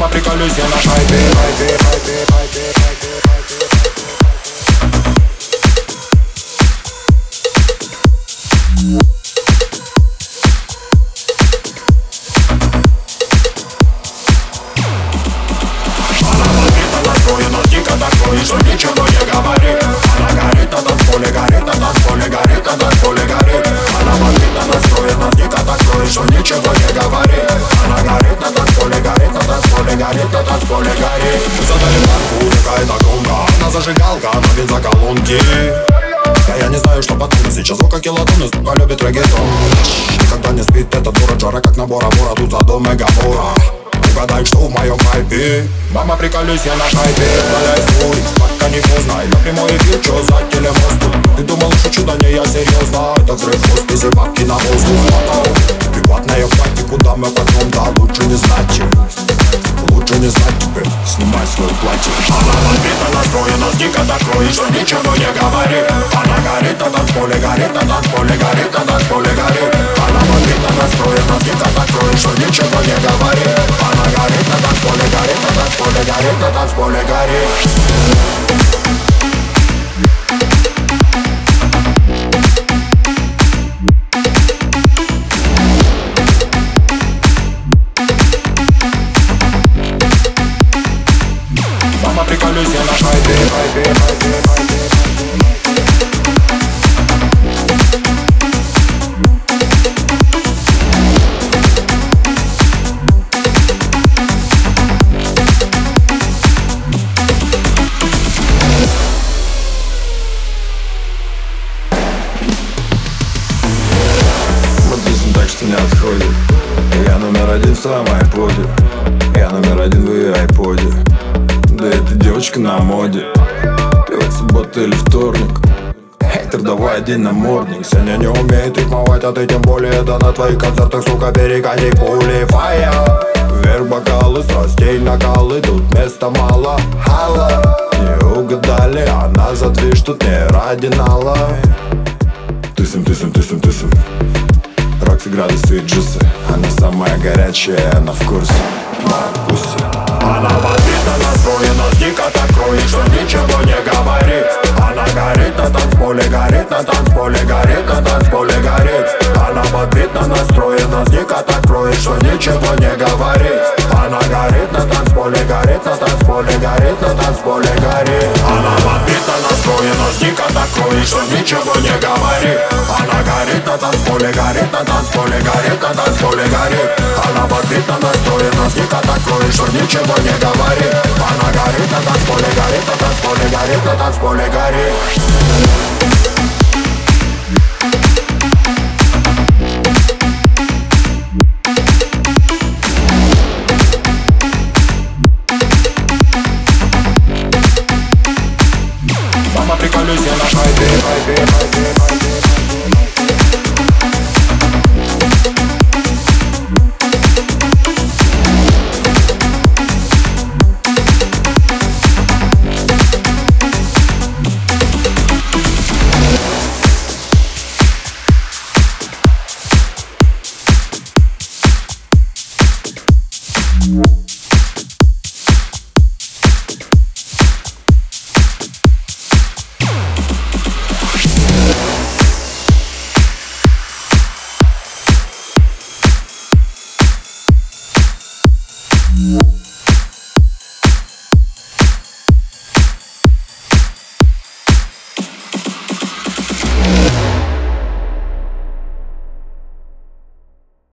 Мама, приколюсь я на хайпе. Дико такое, что ничего не говорит. Она горит на танцполе, горит на танцполе, горит на танцполе, горит. Она бомбит, настроена, дико такое, что ничего не говорит. Она горит на танцполе, горит на танцполе, горит на танцполе, горит. Мы задали марку, какая-то гонка. Она зажигалка, она бензоколонки. Я не знаю, что потом, но сейчас звука килотонны, сука любит реггетон. Никогда не спит эта дура, жара как на Бора-Бора, тут за дом мегабора. Угадай, что в моем хайпе. Мама, приколюсь я на хайпе. Валяй свой, пока не поздно. И на прямой эфир, чё за телемосту? Ты думал, шучу, да не, я серьезно. Это взрыв в хосписе, бабки на воздух. Приватная пати, куда мы потом, да лучше не знать. Лучше не знать тебе, снимай свое платье. Она бомбита, настроена, дико такое, что ничего не говорит. Она горит на танцполе, горит на танцполе, горит на танцполе, горит. Она бомбита, настроена, дико такое, что ничего не говорит. Она горит на танцполе, горит на танцполе, горит на танцполе, горит. Мама, приколюсь я на хайпе. Так что не отходит. Я номер один в твоем айподе. Я номер один в ее айподе. Да эта девочка на моде. Пилот суббота или вторник. Хейтер, давай один на мордник. Сегодня не умеет рифмовать, а ты тем более. Да на твоих концертах, сука, перегони пули. Фая. Вверх бокалы, страстей накалы. Тут места мало, хала. Не угадали, она за движ, тут не ради нала. Тысим. Рокси, градусы и джусы. Она самая горячая, она в курсе. Маркуси. Она бомбита, настроена, дико такое, что ничего не говорит. Она горит на танцполе, горит на танцполе, горит на танцполе, горит. Она бомбита, настроена, дико такое, что ничего не говорит. Она горит на танцполе, горит на танцполе, горит на танцполе, горит. Она бомбита, настроена, дико такое, что ничего не говорит. Она горит на танцполе, горит на танцполе, горит на танцполе, горит. Она бомбита, настроена, дико такое, что ничего не говорит. Она горит на танцполе, горит на танцполе, горит на танцполе, горит. Мама, приколюсь я на хайпе. Yeah.